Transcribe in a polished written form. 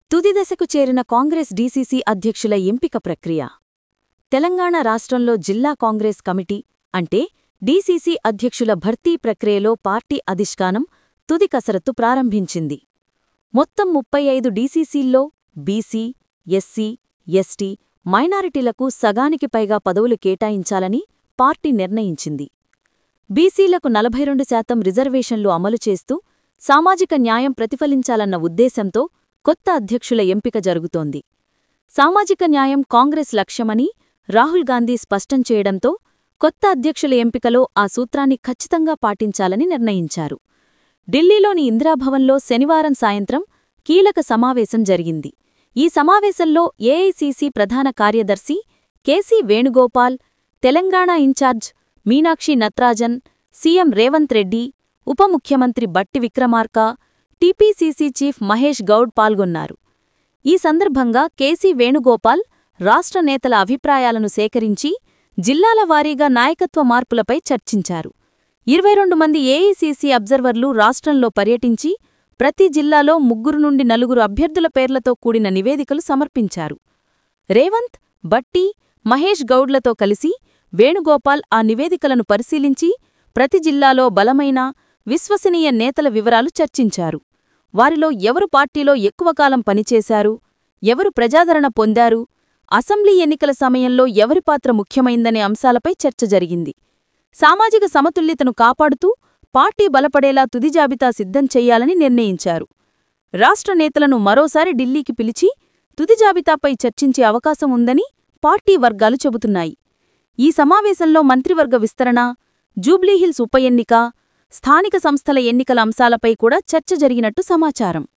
తుది దశకు చేరిన కాంగ్రెస్ డీసీసీ అధ్యక్షుల ఎంపిక ప్రక్రియ. తెలంగాణ రాష్ట్రంలో జిల్లా కాంగ్రెస్ కమిటీ అంటే డీసీసీ అధ్యక్షుల భర్తీ ప్రక్రియలో పార్టీ అధిష్టానం తుది కసరత్తు ప్రారంభించింది. మొత్తం 35 డీసీసీల్లో బీసీ, ఎస్సీ, ఎస్టీ, మైనారిటీలకు సగానికి పైగా పదవులు కేటాయించాలని పార్టీ నిర్ణయించింది. బీసీలకు 42% రిజర్వేషన్లు అమలు చేస్తూ సామాజిక న్యాయం ప్రతిఫలించాలన్న ఉద్దేశంతో కొత్త అధ్యక్షుల ఎంపిక జరుగుతోంది. సామాజిక న్యాయం కాంగ్రెస్ లక్ష్యమని రాహుల్ గాంధీ స్పష్టం చేయడంతో కొత్త అధ్యక్షుల ఎంపికలో ఆ సూత్రాన్ని ఖచ్చితంగా పాటించాలని నిర్ణయించారు. ఢిల్లీలోని ఇందిరాభవన్లో శనివారం సాయంత్రం కీలక సమావేశం జరిగింది. ఈ సమావేశంలో ఏఐసీసీ ప్రధాన కార్యదర్శి KC Venugopal, Telangana incharge Meenakshi Natarajan, CM Revanth Reddy, ఉప ముఖ్యమంత్రి బట్టి విక్రమార్క, టీపీసీసీ చీఫ్ మహేష్ గౌడ్ పాల్గొన్నారు. ఈ సందర్భంగా కేసీ వేణుగోపాల్ రాష్ట్ర నేతల అభిప్రాయాలను సేకరించి జిల్లాల వారీగా నాయకత్వ మార్పులపై చర్చించారు. 22 మంది ఏఐసీసీ అబ్జర్వర్లు రాష్ట్రంలో పర్యటించి ప్రతి జిల్లాలో 3 నుండి 4 అభ్యర్థుల పేర్లతో కూడిన నివేదికలు సమర్పించారు. రేవంత్, బట్టి, మహేష్ గౌడ్లతో కలిసి వేణుగోపాల్ ఆ నివేదికలను పరిశీలించి ప్రతి జిల్లాలో బలమైన, విశ్వసనీయ నేతల వివరాలు చర్చించారు. వారిలో ఎవరు పార్టీలో ఎక్కువకాలం పనిచేశారు, ఎవరు ప్రజాదరణ పొందారు, అసెంబ్లీ ఎన్నికల సమయంలో ఎవరి పాత్ర ముఖ్యమైందనే అంశాలపై చర్చ జరిగింది. సామాజిక సమతుల్యతను కాపాడుతూ పార్టీ బలపడేలా తుది జాబితా సిద్ధం చెయ్యాలని నిర్ణయించారు. రాష్ట్ర నేతలను మరోసారి ఢిల్లీకి పిలిచి తుది జాబితాపై చర్చించే అవకాశం ఉందని పార్టీ వర్గాలు చెబుతున్నాయి. ఈ సమావేశంలో మంత్రివర్గ విస్తరణ, జూబ్లీహిల్స్ ఉప ఎన్నిక, స్థానిక సంస్థల ఎన్నికల అంశాలపై కూడా చర్చ జరిగినట్టు సమాచారం.